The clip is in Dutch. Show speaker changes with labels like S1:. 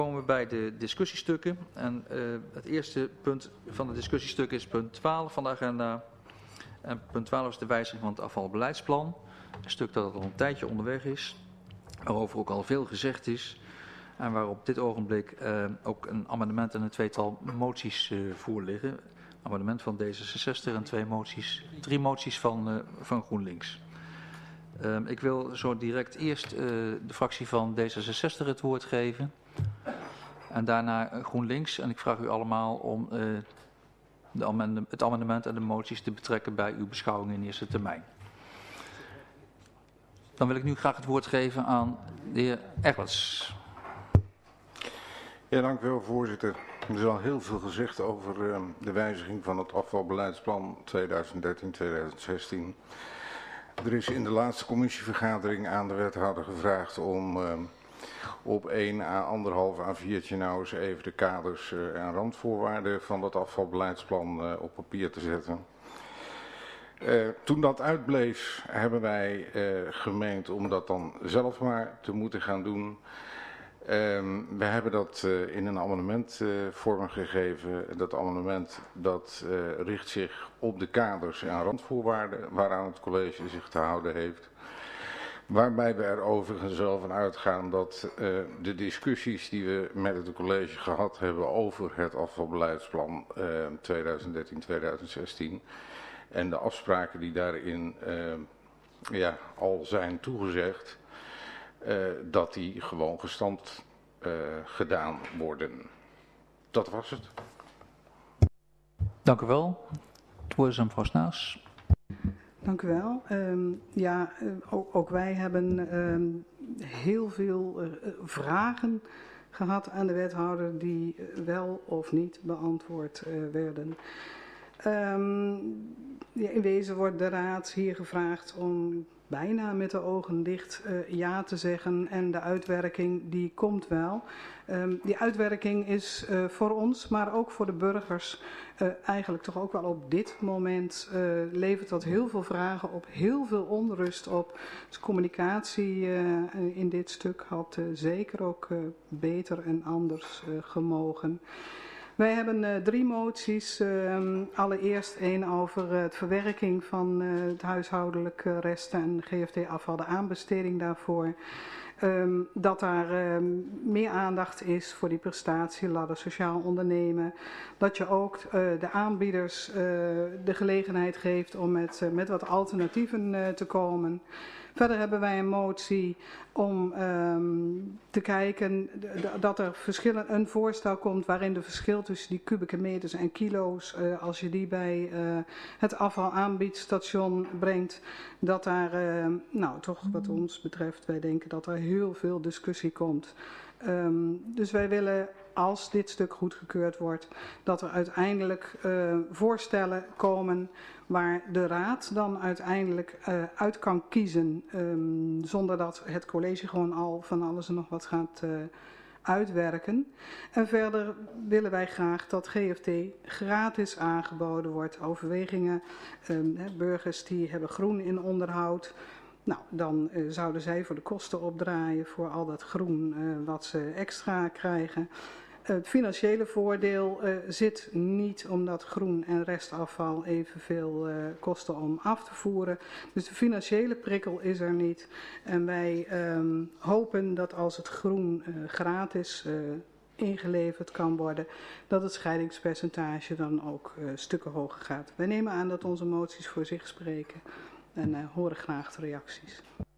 S1: komen we bij de discussiestukken. En het eerste punt van de discussiestuk is punt 12 van de agenda. En punt 12 is de wijziging van het afvalbeleidsplan. Een stuk dat al een tijdje onderweg is, waarover ook al veel gezegd is. En waar op dit ogenblik ook een amendement en een tweetal moties voor liggen. Een amendement van D66 en drie moties van GroenLinks. Ik wil zo direct eerst de fractie van D66 het woord geven. En daarna GroenLinks. En ik vraag u allemaal om het amendement en de moties te betrekken bij uw beschouwing in eerste termijn. Dan wil ik nu graag het woord geven aan de heer Egberts.
S2: Ja, dank u wel, voorzitter. Er is al heel veel gezegd over de wijziging van het afvalbeleidsplan 2013-2016. Er is in de laatste commissievergadering aan de wethouder gevraagd om op 1 à 1,5 A4'tje nou eens even de kaders en randvoorwaarden van dat afvalbeleidsplan op papier te zetten. Toen dat uitbleef, hebben wij gemeend om dat dan zelf maar te moeten gaan doen. We hebben dat in een amendement vorm gegeven. Dat amendement dat richt zich op de kaders en randvoorwaarden waaraan het college zich te houden heeft. Waarbij we er overigens wel van uitgaan dat de discussies die we met het college gehad hebben over het afvalbeleidsplan 2013-2016 en de afspraken die daarin al zijn toegezegd, dat die gewoon gestand gedaan worden. Dat was het.
S1: Dank u wel. Het woord is aan mevrouw Snaas.
S3: Dank u wel. Ook wij hebben heel veel vragen gehad aan de wethouder die wel of niet beantwoord werden. In wezen wordt de raad hier gevraagd om bijna met de ogen dicht ja te zeggen en de uitwerking die komt wel. Die uitwerking is voor ons, maar ook voor de burgers eigenlijk toch ook wel op dit moment levert dat heel veel vragen op, heel veel onrust op. Dus communicatie in dit stuk had zeker ook beter en anders gemogen. Wij hebben 3 moties. Allereerst één over het verwerking van het huishoudelijk resten en GFT-afval, de aanbesteding daarvoor. Dat daar meer aandacht is voor die prestatieladder sociaal ondernemen. Dat je ook de aanbieders de gelegenheid geeft om met wat alternatieven te komen. Verder hebben wij een motie om te kijken dat er een voorstel komt waarin de verschil tussen die kubieke meters en kilo's, als je die bij het afvalaanbiedstation brengt, dat daar, toch wat ons betreft, wij denken dat er heel veel discussie komt. Dus wij willen, als dit stuk goedgekeurd wordt, dat er uiteindelijk voorstellen komen waar de raad dan uiteindelijk uit kan kiezen, zonder dat het college gewoon al van alles en nog wat gaat uitwerken. En verder willen wij graag dat GFT gratis aangeboden wordt. Overwegingen, burgers die hebben groen in onderhoud. Nou, dan zouden zij voor de kosten opdraaien voor al dat groen wat ze extra krijgen. Het financiële voordeel zit niet omdat groen en restafval evenveel kosten om af te voeren. Dus de financiële prikkel is er niet. En wij hopen dat als het groen gratis ingeleverd kan worden, dat het scheidingspercentage dan ook stukken hoger gaat. Wij nemen aan dat onze moties voor zich spreken en horen graag de reacties.